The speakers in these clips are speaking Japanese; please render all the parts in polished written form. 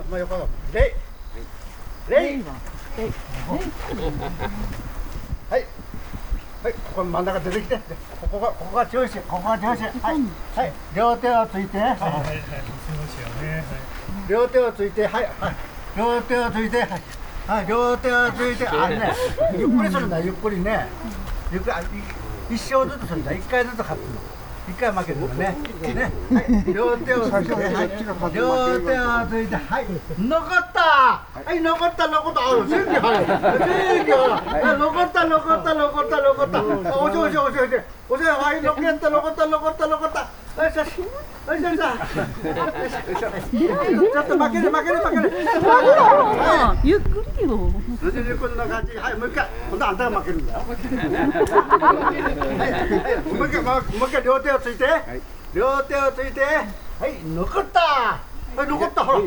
まあ横のレイレイはいはい、ここ真ん中出てきて、ここが調子、ここが調子、はい、はい、両手をついて、はい、両手をついて、はい、はい、両手をついて、はい、はい、両手をついて、あね、ゆっくりするんだ、ゆっくりね、ゆっくり、一生ずつするんだ、一回ずつ勝つの。一回負けるのね。ね、はい、両手をついて、はい、両手をついて、はい、残った。はい、残った。あ、選挙、はい、残った。おしょ、はい、残った。よし。ちょっと負ける。 ゆっくりよ。 こんな感じ。はい、もう一回。今度あんたが負けるんだよ。もう一回両手をついて。はい、残った。はい、残った。ほら。はい、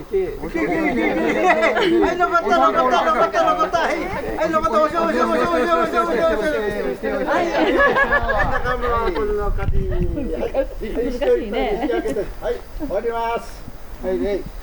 残った。はい、残った。おしょ。はい、中村君の勝ち。 難しいね。 はい、終わります。はい。